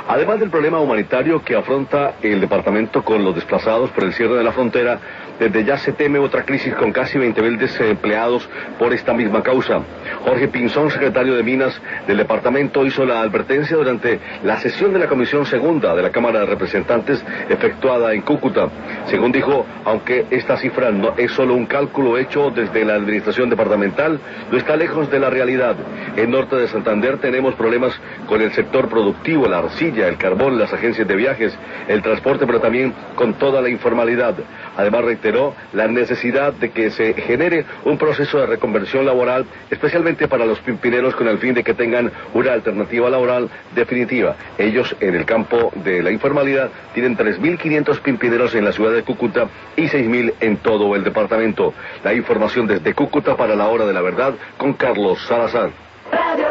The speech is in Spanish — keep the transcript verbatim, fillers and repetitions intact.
Además del problema humanitario que afronta el departamento con los desplazados por el cierre de la frontera, desde ya se teme otra crisis con casi veinte mil desempleados por esta misma causa. Jorge Pinzón, secretario de Minas del departamento, hizo la advertencia durante la sesión de la Comisión Segunda de la Cámara de Representantes efectuada en Cúcuta. Según dijo, aunque esta cifra no es solo un cálculo hecho desde la administración departamental, no está lejos de la realidad. En norte de Santander tenemos problemas con el sector productivo, la arcilla, el carbón, las agencias de viajes, el transporte, pero también con toda la informalidad. Además reiteró la necesidad de que se genere un proceso de reconversión laboral, especialmente para los pimpineros, con el fin de que tengan una alternativa laboral definitiva. Ellos, en el campo de la informalidad, tienen tres mil quinientos pimpineros en la ciudad de Cúcuta y seis mil en todo el departamento. La información desde Cúcuta para la Hora de la Verdad con Carlos Salazar.